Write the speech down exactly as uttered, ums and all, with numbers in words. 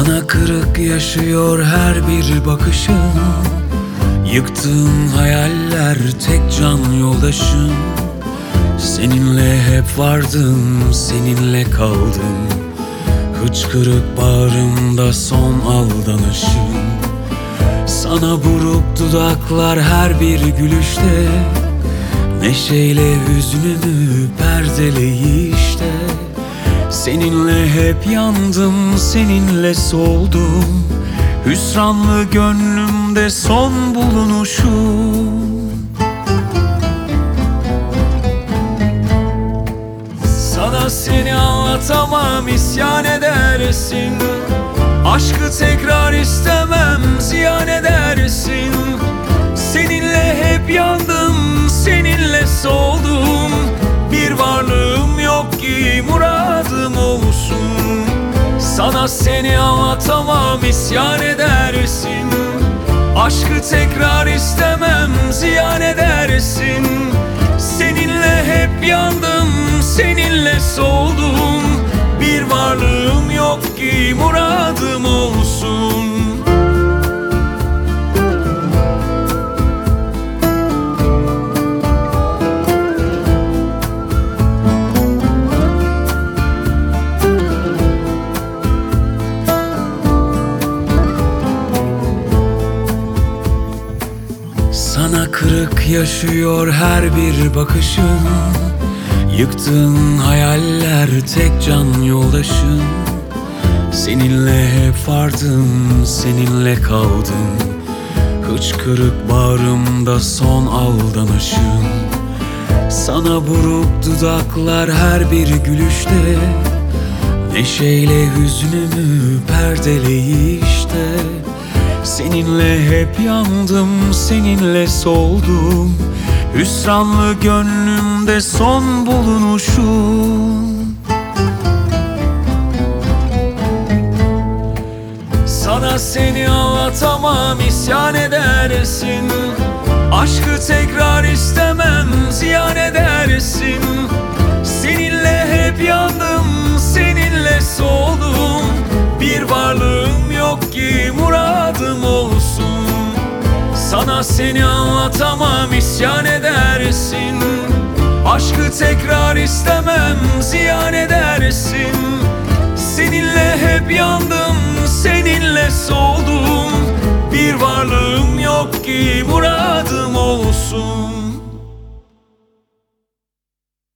Sana kırık yaşıyor her bir bakışın. Yıktığın hayaller tek can yoldaşım. Seninle hep vardım, seninle kaldım. Hıçkırık bağrımda son aldanışım. Sana buruk dudaklar her bir gülüşte. Neşeyle hüznümü perdeleyişte. Seninle hep yandım, seninle soldum. Hüsranlı gönlümde son bulunuşum. Sana seni anlatamam, isyan edersin. Aşkı tekrar istemem, ziyan edersin. Seninle hep yandım, seninle soldum. Bir varlığım yok ki muradım olsun. Sana seni anlatamam, isyan edersin. Aşkı tekrar istemem, ziyan edersin. Seninle hep yandım, seninle soldum. Bir varlığım yok ki muradım olsun. Sana kırık yaşıyor her bir bakışın. Yıktığın hayaller tek can yoldaşım. Seninle hep vardım, seninle kaldım. Hıçkırık bağrımda son aldanışım. Sana buruk dudaklar her bir gülüşte. Neşeyle hüznümü perdeleyişte. Seninle hep yandım, seninle soldum. Hüsranlı gönlümde son bulunuşum. Sana seni anlatamam, isyan edersin. Aşkı tekrar istemem, ziyan edersin. Seninle hep yandım, seninle soldum. Bir varlığım yok ki muradım olsun. Sana seni anlatamam, isyan edersin. Aşkı tekrar istemem, ziyan edersin. Seninle hep yandım, seninle soldum. Bir varlığım yok ki muradım